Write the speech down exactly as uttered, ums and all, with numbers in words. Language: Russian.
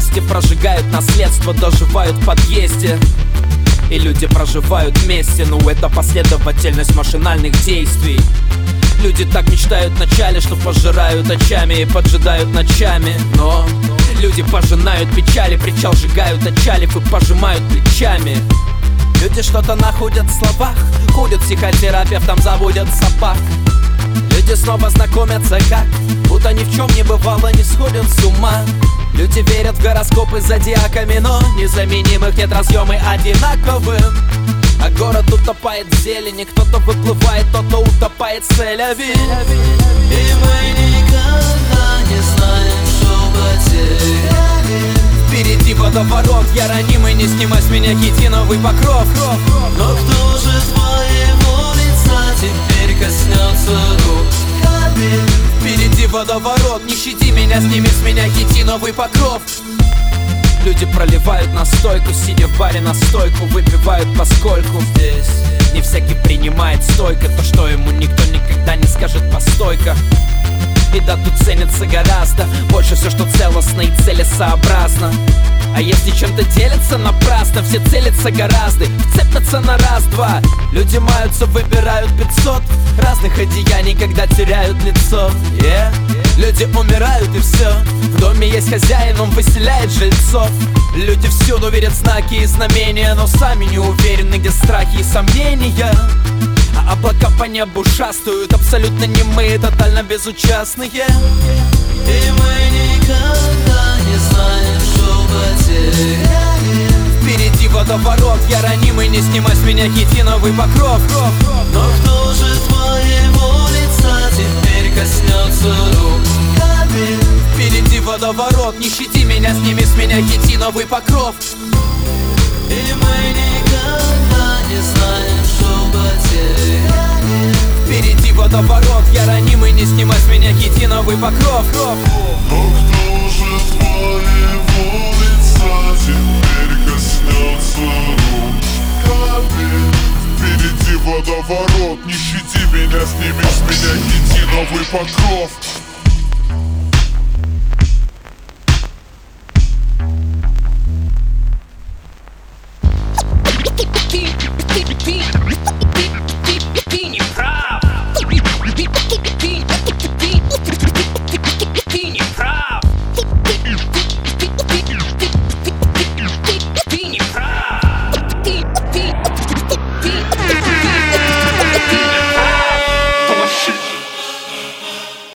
Гости прожигают наследство, доживают в подъезде. И люди проживают вместе, ну это последовательность машинальных действий. Люди так мечтают вначале, что пожирают очами и поджидают ночами. Но люди пожинают печали, причал сжигают отчалив и пожимают плечами. Люди что-то находят в словах, ходят психотерапевтам, заводят собак. Люди снова знакомятся как, будто ни в чем не бывало, не сходят с ума. Люди верят в гороскопы с зодиаками, но незаменимых нет, разъемы одинаковым. А город утопает в зелени, кто-то выплывает, кто-то утопает в Тель-Авив. И мы никогда не знаем, что потеряли. Впереди водоворот, я ранимый, не снимай с меня хитиновый покров. Но кто же твоего лица теперь коснется рук? Впереди водоворот, не щади меня, сними с меня хитиновый покров. Люди проливают настойку, сидя в баре на стойку, выпивают поскольку здесь не всякий принимает стойко то, что ему никто никогда не скажет постой-ка. И да, тут ценится гораздо больше все, что целостно и целесообразно. А если чем-то делятся напрасно, все целятся гораздо, цепятся на раз-два. Люди маются, выбирают пятьсот разных одеяний, когда теряют лицо. yeah. Люди умирают и все. В доме есть хозяин, он выселяет жильцов. Люди всюду видят знаки и знамения, но сами не уверены, где страхи и сомнения. А облака по небу шастают, абсолютно немые, тотально безучастные. И мы никогда не знаем, что потеряли. Впереди водоворот, я ранимый, не снимай с меня хитиновый покров. Но кто же твоего лица теперь коснется рук? Впереди водоворот, не щади меня, сними с меня хитиновый покров. И мы никогда не знаем, что потеряли. Впереди водоворот, я ранимый, не снимай с меня хитиновый покров. Но кто же твоего лица теперь коснется рук? Впереди водоворот, не щади меня, сними с меня хитиновый покров. Keep, keep, keep, keep.